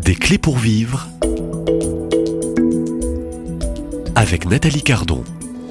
Des clés pour vivre avec Nathalie Cardon.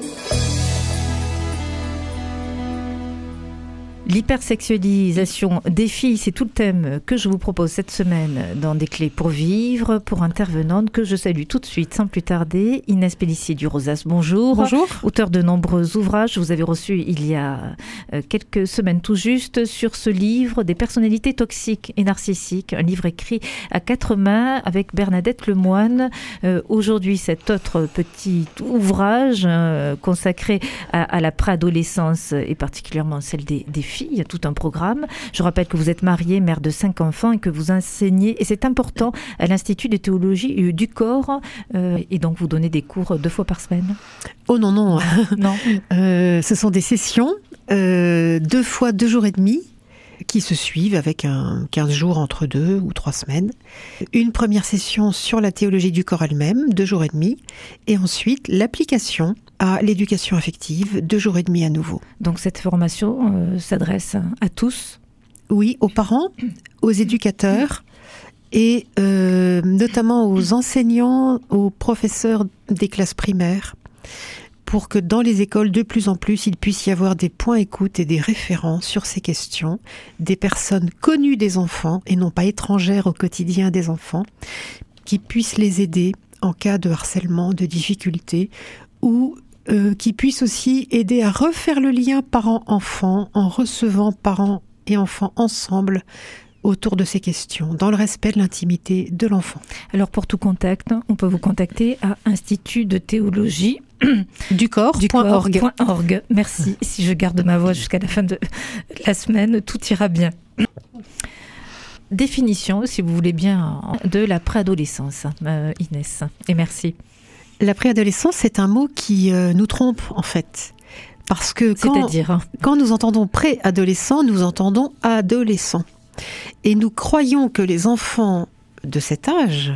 L'hypersexualisation des filles, c'est tout le thème que je vous propose cette semaine dans Des clés pour vivre, pour intervenante que je salue tout de suite, sans plus tarder, Inès Pellissier du Rosas. Bonjour. Bonjour. Auteur de nombreux ouvrages, vous avez reçu il y a quelques semaines tout juste sur ce livre des personnalités toxiques et narcissiques, un livre écrit à quatre mains avec Bernadette Lemoine. Aujourd'hui, cet autre petit ouvrage consacré à la préadolescence et particulièrement celle des filles. Il y a tout un programme. Je rappelle que vous êtes mariée, mère de 5 enfants et que vous enseignez, et c'est important, à l'Institut de théologie du corps. Et donc, vous donnez des cours 2 fois par semaine. Oh non, non. Non. Ce sont des sessions, 2 fois 2 jours et demi, qui se suivent avec 15 jours entre 2 ou 3 semaines. Une première session sur la théologie du corps elle-même, 2 jours et demi. Et ensuite, l'application à l'éducation affective, 2 jours et demi à nouveau. Donc cette formation s'adresse à tous? Oui, aux parents, aux éducateurs et notamment aux enseignants, aux professeurs des classes primaires, pour que dans les écoles, de plus en plus, il puisse y avoir des points écoute et des référents sur ces questions, des personnes connues des enfants et non pas étrangères au quotidien des enfants, qui puissent les aider en cas de harcèlement, de difficultés, ou qui puissent aussi aider à refaire le lien parents-enfants en recevant parents et enfants ensemble autour de ces questions, dans le respect de l'intimité de l'enfant. Alors pour tout contact, on peut vous contacter à Institut de théologie du corps.org. Merci. Si je garde ma voix jusqu'à la fin de la semaine, tout ira bien. Définition, si vous voulez bien, de la préadolescence, Inès. Et merci. La préadolescence, c'est un mot qui nous trompe, en fait. Parce que quand nous entendons préadolescent, nous entendons adolescent. Et nous croyons que les enfants de cet âge,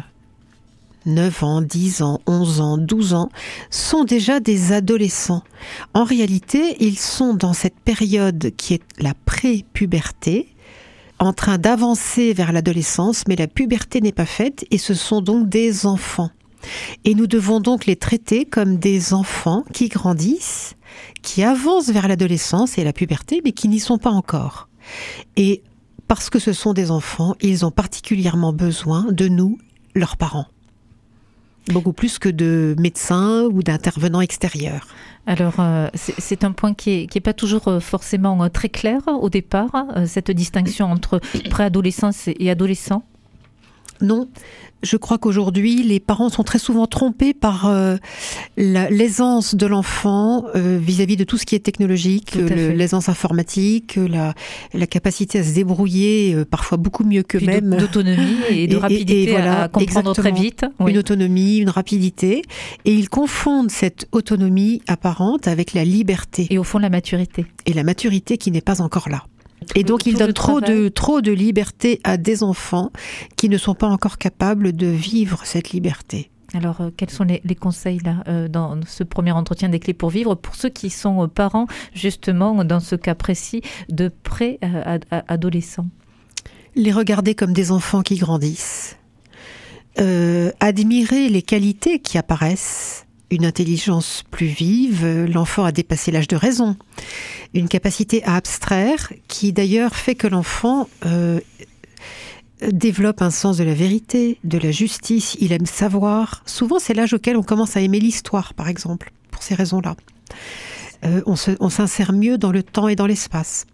9 ans, 10 ans, 11 ans, 12 ans, sont déjà des adolescents. En réalité, ils sont dans cette période qui est la pré-puberté, en train d'avancer vers l'adolescence, mais la puberté n'est pas faite et ce sont donc des enfants. Et nous devons donc les traiter comme des enfants qui grandissent, qui avancent vers l'adolescence et la puberté, mais qui n'y sont pas encore. Et parce que ce sont des enfants, ils ont particulièrement besoin de nous, leurs parents. Beaucoup plus que de médecins ou d'intervenants extérieurs. Alors, c'est un point qui est pas toujours forcément très clair au départ, cette distinction entre préadolescence et adolescent. Non, je crois qu'aujourd'hui, les parents sont très souvent trompés par l'aisance de l'enfant vis-à-vis de tout ce qui est technologique, l'aisance informatique, la capacité à se débrouiller parfois beaucoup mieux qu'eux-mêmes. D'autonomie et de rapidité et voilà, à comprendre très vite. Oui. Une autonomie, une rapidité. Et ils confondent cette autonomie apparente avec la liberté. Et au fond, la maturité. Et la maturité qui n'est pas encore là. Et donc, ils donnent trop de liberté à des enfants qui ne sont pas encore capables de vivre cette liberté. Alors, quels sont les conseils là dans ce premier entretien des clés pour vivre pour ceux qui sont parents, justement, dans ce cas précis, de pré-adolescents? Les regarder comme des enfants qui grandissent. Admirer les qualités qui apparaissent. Une intelligence plus vive, l'enfant a dépassé l'âge de raison. Une capacité à abstraire qui d'ailleurs fait que l'enfant développe un sens de la vérité, de la justice, il aime savoir. Souvent c'est l'âge auquel on commence à aimer l'histoire par exemple, pour ces raisons-là. On s'insère mieux dans le temps et dans l'espace.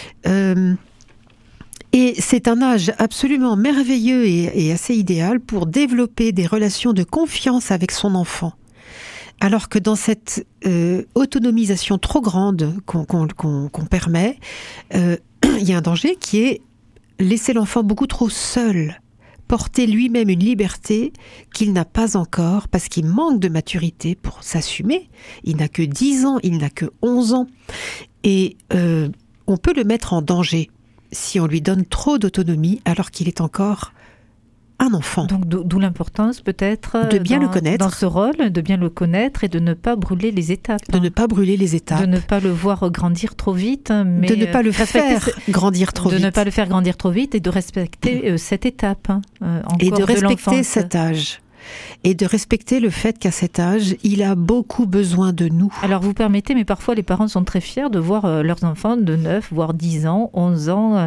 Et c'est un âge absolument merveilleux et assez idéal pour développer des relations de confiance avec son enfant. Alors que dans cette autonomisation trop grande qu'on permet, il y a un danger qui est laisser l'enfant beaucoup trop seul, porter lui-même une liberté qu'il n'a pas encore parce qu'il manque de maturité pour s'assumer. Il n'a que 10 ans, il n'a que 11 ans. Et on peut le mettre en danger si on lui donne trop d'autonomie alors qu'il est encore un enfant. Donc d'où l'importance peut-être de bien le connaître. Dans ce rôle, de bien le connaître et de ne pas brûler les étapes. De ne pas brûler les étapes. De ne pas le voir grandir trop vite. Mais de ne pas le faire grandir trop vite. De ne pas le faire grandir trop vite et de respecter cette étape. Et de respecter cet âge. Et de respecter le fait qu'à cet âge, il a beaucoup besoin de nous. Alors vous permettez, mais parfois les parents sont très fiers de voir leurs enfants de 9, voire 10 ans, 11 ans,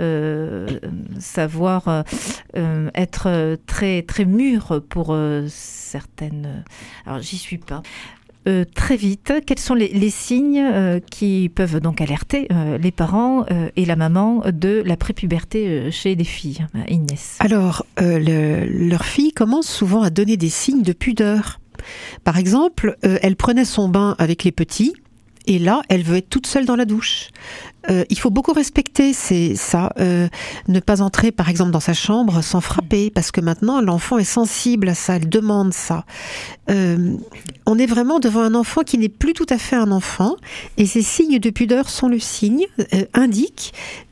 savoir être très, très mûrs pour certaines... Alors j'y suis pas. Très vite, quels sont les signes qui peuvent donc alerter les parents et la maman de la prépuberté chez les filles, Inès? Alors, leur fille commence souvent à donner des signes de pudeur. Par exemple, elle prenait son bain avec les petits, et là, elle veut être toute seule dans la douche. Il faut beaucoup respecter ça. Ne pas entrer, par exemple, dans sa chambre sans frapper, parce que maintenant, l'enfant est sensible à ça, elle demande ça. On est vraiment devant un enfant qui n'est plus tout à fait un enfant, et ces signes de pudeur sont le signe, indiquent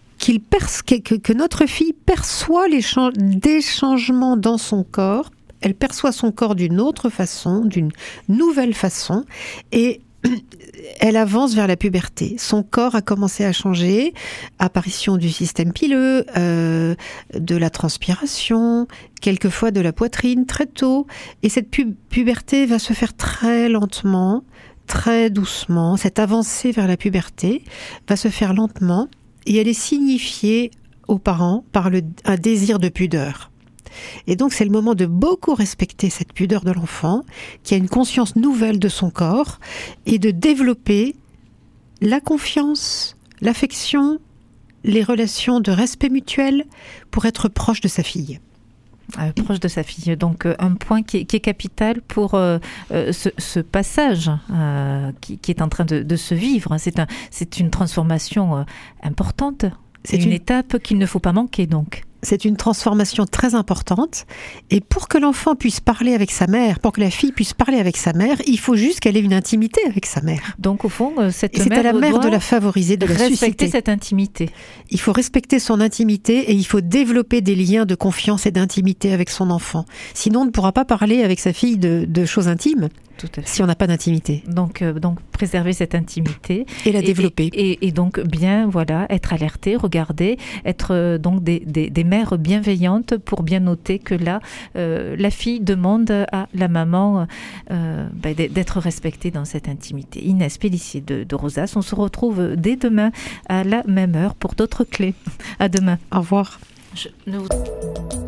que notre fille perçoit des changements dans son corps. Elle perçoit son corps d'une autre façon, d'une nouvelle façon, et elle avance vers la puberté. Son corps a commencé à changer, apparition du système pileux, de la transpiration, quelquefois de la poitrine très tôt. Et cette puberté va se faire très lentement, très doucement. Cette avancée vers la puberté va se faire lentement et elle est signifiée aux parents par un désir de pudeur. Et donc c'est le moment de beaucoup respecter cette pudeur de l'enfant, qui a une conscience nouvelle de son corps, et de développer la confiance, l'affection, les relations de respect mutuel pour être proche de sa fille. Proche de sa fille. Donc un point qui est capital pour ce passage qui est en train de se vivre. C'est une transformation importante. C'est une étape qu'il ne faut pas manquer donc. C'est une transformation très importante. Et pour que l'enfant puisse parler avec sa mère, pour que la fille puisse parler avec sa mère, il faut juste qu'elle ait une intimité avec sa mère. Donc au fond, c'est à la mère de la favoriser, de la susciter. Respecter cette intimité. Il faut respecter son intimité et il faut développer des liens de confiance et d'intimité avec son enfant. Sinon, on ne pourra pas parler avec sa fille de choses intimes. Tout à fait. Si on n'a pas d'intimité. Donc préserver cette intimité. Et la développer. Et donc bien, être alerté, regarder, être donc des mères bienveillantes pour bien noter que là, la fille demande à la maman d'être respectée dans cette intimité. Inès Pélissier de Rosas, on se retrouve dès demain à la même heure pour d'autres clés. À demain. Au revoir. Je ne vous...